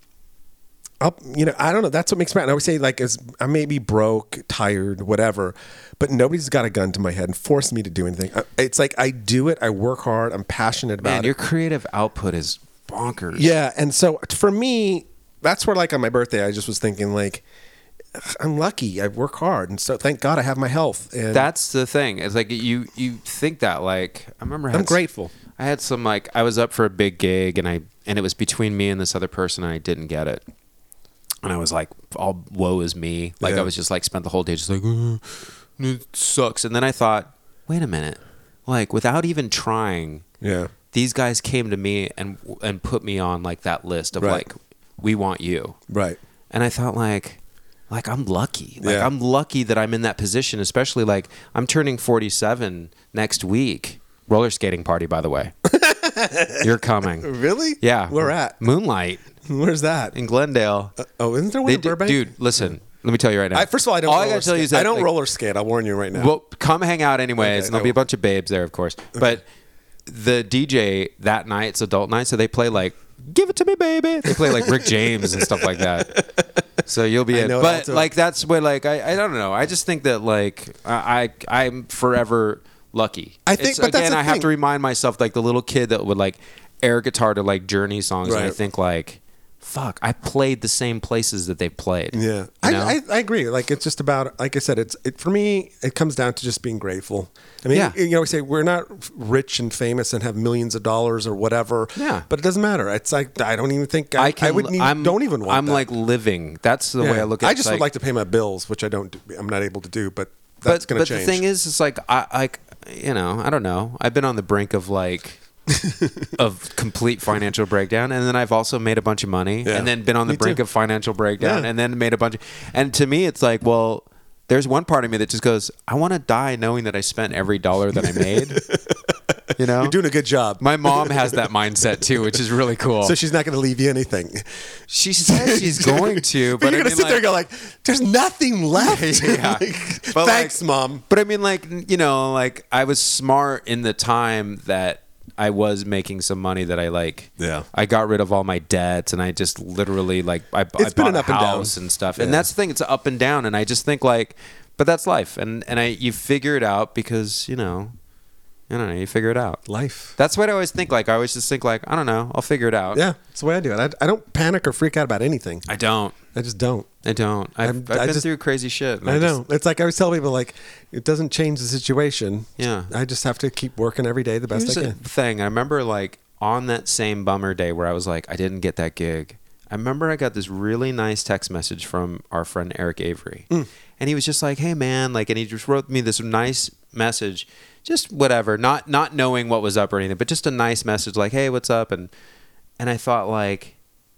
I don't know. That's what makes me. And I would say like, I may be broke, tired, whatever, but nobody's got a gun to my head and forced me to do anything. It's like I do it. I work hard. I'm passionate about Man, it. your creative output is bonkers. Yeah, and so for me, that's where like on my birthday, I just was thinking like, I'm lucky. I work hard, and so thank God I have my health. And That's the thing. It's like you think that like I remember. I'm grateful. I had some like I was up for a big gig and it was between me and this other person and I didn't get it. And I was like, all woe is me. Like Yeah. I was just like spent the whole day just like it sucks. And then I thought, wait a minute, like without even trying, Yeah, these guys came to me and put me on like that list of Right. like we want you. right. And I thought like I'm lucky. Like Yeah. I'm lucky that I'm in that position, especially like I'm turning 47 next week. Roller skating party, by the way. You're coming. Really? Yeah. Where at? Moonlight Where's that? in Glendale. Isn't there one in do- Burbank? dude, listen. Let me tell you right now. First of all, I don't. All I roller gotta tell you is skate. that I don't like, roller skate. I'll warn you right now. Well, come hang out anyways, Okay, and there'll I be a will. bunch of babes there, of course. But the DJ that night, it's adult night, so they play like "Give It to Me, Baby." They play like Rick James and stuff like that. So you'll be in. know it But all too. like that's what like I don't know. I just think that like I'm forever lucky. I think, but that's again, the I have thing. to remind myself, like the little kid that would like air guitar to like Journey songs, and I Right. think like, fuck, I played the same places that they played. Yeah, You know? I agree. Like it's just about, like I said, for me, it comes down to just being grateful. I mean, Yeah. you know, we say we're not rich and famous and have millions of dollars or whatever. Yeah. but it doesn't matter. It's like I don't even think I would need. Don't even want. I'm that. like living. That's the way I look at it. I just would like to pay my bills, which I don't. I'm not able to do, but But that's going to change. the thing is, it's like I don't know. I've been on the brink of like of complete financial breakdown, and then I've also made a bunch of money, Yeah. and then been on the Me brink too. of financial breakdown, Yeah. and then made a bunch of. And to me, it's like, well, there's one part of me that just goes, I want to die knowing that I spent every dollar that I made. You know, You're doing a good job. my mom has that mindset too, which is really cool. So she's not going to leave you anything. She says she's going to, but You're I going to mean, sit there like- and go like, "There's nothing left." Yeah. Like, But, thanks, like- mom. But I mean, like, you know, like I was smart in the time that I was making some money that I like. Yeah. I got rid of all my debts, and I just literally like I It's been bought an a up and down. house and stuff. And Yeah. that's the thing; it's up and down. And I just think like, but that's life, and you figure it out because you you figure it out. Life. That's what I always think. Like I always just think like I don't know, I'll figure it out. Yeah, that's the way I do it. I don't panic or freak out about anything. I don't. I just don't. I don't. I've been just- through crazy shit. and I know. just- It's like I always tell people, like, it doesn't change the situation. Yeah. I just have to keep working every day the best Here's I the can. thing. I remember like on that same bummer day where I was like, I didn't get that gig. I remember I got this really nice text message from our friend Eric Avery. And he was just like, hey man, like, and he just wrote me this nice message, just whatever, not knowing what was up or anything, but just a nice message like, hey, what's up? And I thought like,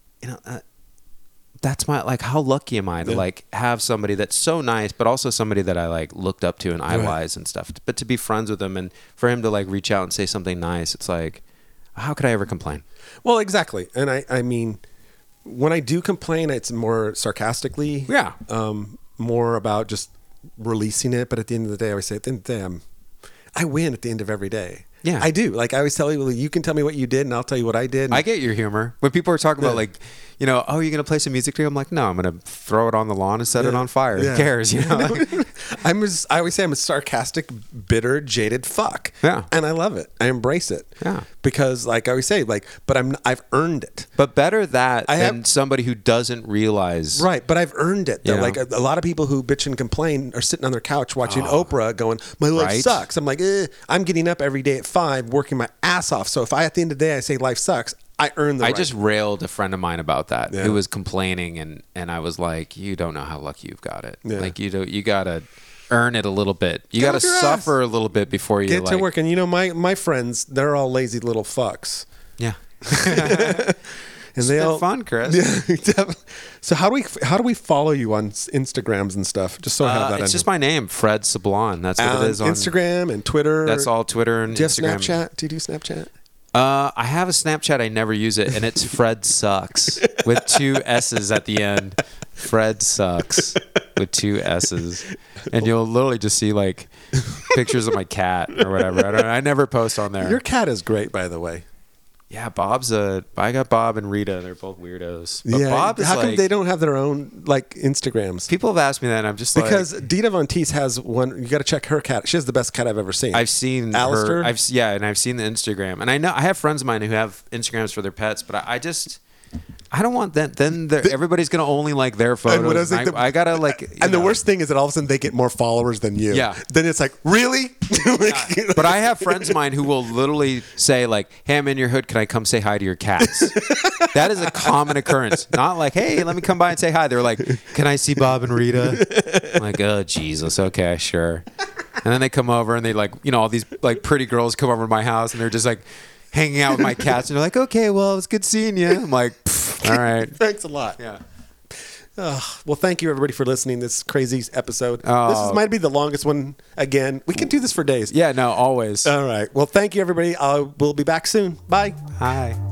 that's my, like, how lucky am I to like have somebody that's so nice, but also somebody that I like looked up to and idolize and stuff, but to be friends with him and for him to like reach out and say something nice, it's like, how could I ever complain? Well, exactly. And I mean, when I do complain, it's more sarcastically. Yeah. More about just releasing it. But at the end of the day, I always say, at the end of the day, I win at the end of every day. Yeah. I do. Like I always tell you, you can tell me what you did and I'll tell you what I did. I get your humor. When people are talking about like, oh, you're going to play some music today? I'm like, no, I'm going to throw it on the lawn and set it on fire. Yeah. Who cares? You know? Like, I always say I'm a sarcastic, bitter, jaded fuck. Yeah. And I love it. I embrace it. Yeah. Because like I always say, like, but I've earned it. but better that I than have- somebody who doesn't realize. Right, but I've earned it though. You know? Like a lot of people who bitch and complain are sitting on their couch watching Oprah, going, "My life Right. sucks." I'm like, I'm getting up every day at 5, working my ass off. So if at the end of the day I say life sucks, I earn the I right. just railed a friend of mine about that Yeah. who was complaining, and I was like, you don't know how lucky you've got it. Yeah. Like you gotta earn it a little bit. You Get gotta off your ass. suffer a little bit before you get like, to work. And you know, my friends, they're all lazy little fucks. Yeah. And they It's all fun, Chris. Yeah, definitely. So how do we follow you on Instagrams and stuff? Just so I have that. It's just my name, Fred Sablon. That's what it is on Instagram and Twitter. That's all Twitter and Do you have Instagram. Snapchat? Do you do Snapchat? I have a Snapchat. I never use it, and it's Fred Sucks with 2 S's at the end. Fred Sucks with 2 S's, and you'll literally just see like pictures of my cat or whatever. I never post on there. Your cat is great, by the way. Yeah, I got Bob and Rita. They're both weirdos. But Yeah. Bob is How come like, they don't have their own like Instagrams? people have asked me that, and I'm just Because like, Dita Von Teese has one. You got to check her cat. She has the best cat I've ever seen. I've seen Alistair? her. And I've seen the Instagram, and I know I have friends of mine who have Instagrams for their pets, but I don't want that. Then everybody's gonna only like their photos. And what is it, I gotta like. and the worst thing is that all of a sudden they get more followers than you. Yeah. Then it's like, really? Like, But I have friends of mine who will literally say like, "Hey, I'm in your hood. Can I come say hi to your cats?" That is a common occurrence. Not like, "Hey, let me come by and say hi." They're like, "Can I see Bob and Rita?" I'm like, "Oh Jesus, okay, sure." And then they come over and they like, all these like pretty girls come over to my house and they're just like hanging out with my cats and they're like, "Okay, well, it was good seeing you." I'm like, "All right." Thanks a lot. Yeah. Well, thank you everybody for listening. This crazy episode. Oh. Might be the longest one again. We can do this for days. Yeah, no, always. All right. Well, thank you everybody. We'll be back soon. Bye. Hi.